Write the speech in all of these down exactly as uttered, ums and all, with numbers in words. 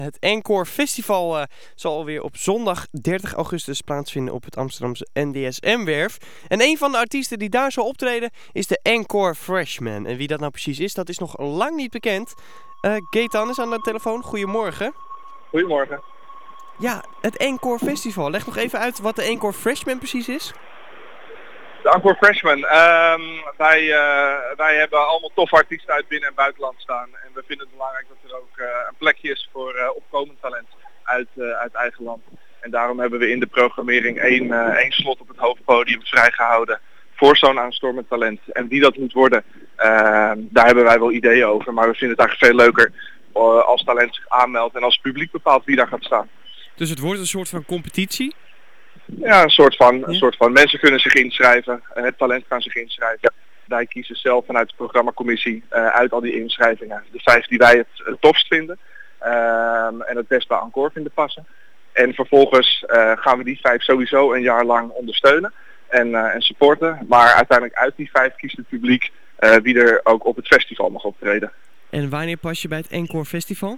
Het Encore Festival uh, zal alweer op zondag dertig augustus plaatsvinden op het Amsterdamse N D S M-werf. En een van de artiesten die daar zal optreden is de Encore Freshman. En wie dat nou precies is, dat is nog lang niet bekend. Uh, Gaetan is aan de telefoon. Goedemorgen. Goedemorgen. Ja, het Encore Festival. Leg nog even uit wat de Encore Freshman precies is. De Encore Freshman. Um, wij, uh, wij hebben allemaal toffe artiesten uit binnen- en buitenland staan. En we vinden het belangrijk dat er ook uh, een plekje is voor uh, opkomend talent uit, uh, uit eigen land. En daarom hebben we in de programmering één, uh, één slot op het hoofdpodium vrijgehouden voor zo'n aanstormend talent. En wie dat moet worden, uh, daar hebben wij wel ideeën over. Maar we vinden het eigenlijk veel leuker uh, als talent zich aanmeldt en als het publiek bepaalt wie daar gaat staan. Dus het wordt een soort van competitie? Ja, een soort van, Ja. een soort van. Mensen kunnen zich inschrijven, het talent kan zich inschrijven. Wij kiezen zelf vanuit de programmacommissie uh, uit al die inschrijvingen de vijf die wij het, het tofst vinden um, en het best bij Encore vinden passen. En vervolgens uh, gaan we die vijf sowieso een jaar lang ondersteunen en, uh, en supporten. Maar uiteindelijk uit die vijf kiest het publiek uh, wie er ook op het festival mag optreden. En wanneer pas je bij het Encore Festival?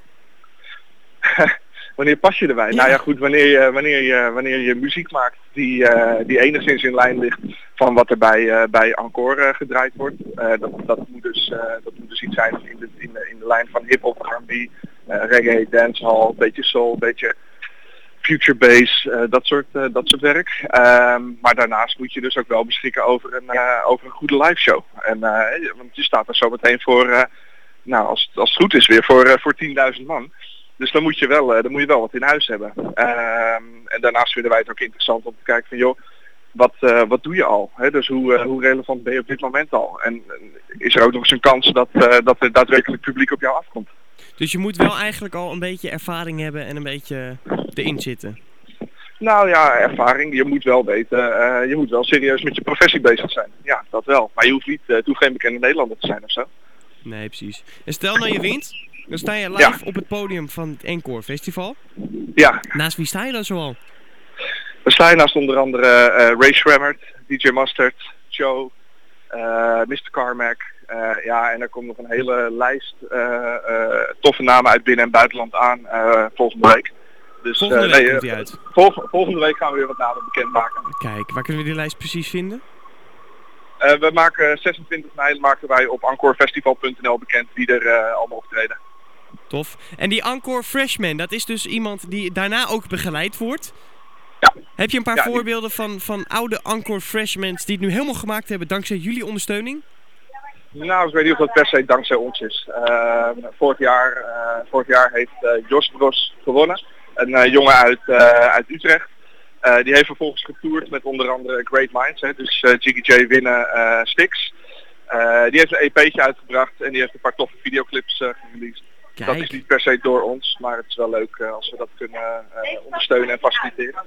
Wanneer pas je erbij? Ja. Nou ja goed, wanneer je, wanneer je, wanneer je muziek maakt die, uh, die enigszins in lijn ligt van wat er bij, uh, bij Encore uh, gedraaid wordt. Uh, dat, dat, moet dus, uh, dat moet dus iets zijn in de, in de, in de lijn van hip-hop, R en B, uh, reggae, dancehall, een beetje soul, een beetje future bass, uh, dat, soort, uh, dat soort werk. Um, maar daarnaast moet je dus ook wel beschikken over een, uh, over een goede live show. En, uh, want je staat er zometeen voor, uh, nou als, als het goed is weer, voor, uh, voor tienduizend man. Dus dan moet je wel, dan moet je wel wat in huis hebben. Um, en daarnaast vinden wij het ook interessant om te kijken van joh, wat, uh, wat doe je al? Hè? Dus hoe, uh, hoe relevant ben je op dit moment al? En uh, is er ook nog eens een kans dat, uh, dat er daadwerkelijk publiek op jou afkomt? Dus je moet wel eigenlijk al een beetje ervaring hebben en een beetje erin zitten. Nou ja, ervaring. Je moet wel weten, uh, je moet wel serieus met je professie bezig zijn. Ja, dat wel. Maar je hoeft niet, uh, het hoeft geen bekende Nederlander te zijn of zo. Nee, precies. En stel nou je wint, dan sta je live Ja. op het podium van het Encore Festival. Ja, Naast wie sta je dan zoal? we staan naast onder andere uh, Ray Schrammert, D J Mustard, Joe, uh, mister Carmack. Uh, ja, en er komt nog een hele lijst uh, uh, toffe namen uit binnen- en buitenland aan uh, volgende week. Dus, Volgende uh, week nee, komt uh, die uit. Volg, volgende week gaan we weer wat namen bekendmaken. Kijk, waar kunnen we die lijst precies vinden? Uh, we maken zesentwintig mei maken wij op encorefestival punt n l bekend wie er uh, allemaal optreden. Tof. En die Encore Freshman, dat is dus iemand die daarna ook begeleid wordt. Ja. Heb je een paar Ja, die- voorbeelden van, van oude Encore Freshmans die het nu helemaal gemaakt hebben dankzij jullie ondersteuning? Nou, ik weet niet of dat per se dankzij ons is. Uh, vorig, jaar, uh, vorig jaar heeft uh, Jos Bros gewonnen. Een uh, jongen uit, uh, uit Utrecht. Uh, die heeft vervolgens getoerd met onder andere Great Minds. Hè, dus uh, Jiggy J winnen uh, Styx. Uh, die heeft een E P'tje uitgebracht en die heeft een paar toffe videoclips uh, gereleased. Dat is Kijk, niet per se door ons, maar het is wel leuk uh, als we dat kunnen uh, ondersteunen en faciliteren.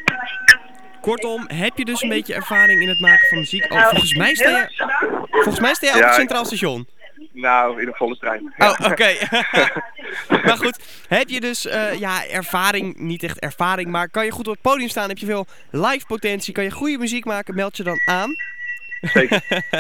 kortom, heb je dus een beetje ervaring in het maken van muziek? Oh, volgens mij sta je, volgens mij sta je op Ja, het ik- Centraal Station. Nou, in een volle trein. Oh, oké. Maar goed, heb je dus uh, ja, ervaring, niet echt ervaring, maar kan je goed op het podium staan? Heb je veel live potentie? Kan je goede muziek maken? Meld je dan aan. Zeker.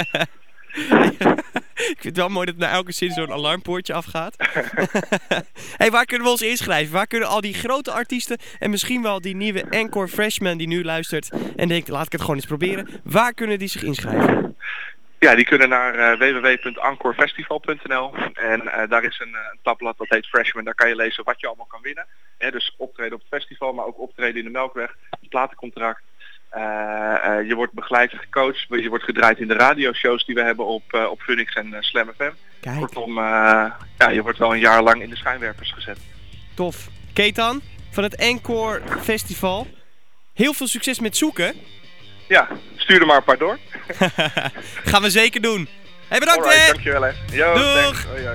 Ik vind het wel mooi dat na elke zin zo'n alarmpoortje afgaat. Hey, waar kunnen we ons inschrijven? Waar kunnen al die grote artiesten en misschien wel die nieuwe Encore Freshman die nu luistert en denkt, laat ik het gewoon eens proberen. Waar kunnen die zich inschrijven? Ja, die kunnen naar uh, w w w punt encorefestival punt n l en uh, daar is een, uh, een tabblad dat heet Freshman. Daar kan je lezen wat je allemaal kan winnen. Hè, dus optreden op het festival, maar ook optreden in de Melkweg, het platencontract. Uh, uh, je wordt begeleid en gecoacht, je wordt gedraaid in de radioshows die we hebben op, uh, op Phoenix en uh, Slam F M. Kijk, Kortom, uh, ja, je wordt wel een jaar lang in de schijnwerpers gezet. tof. Gaetan van het Encore Festival. Heel veel succes met zoeken. Ja, stuur er maar een paar door. Gaan we zeker doen. Hey, bedankt Alright, hè! dankjewel hè. Yo, Doeg! thanks. Hoi, hoi.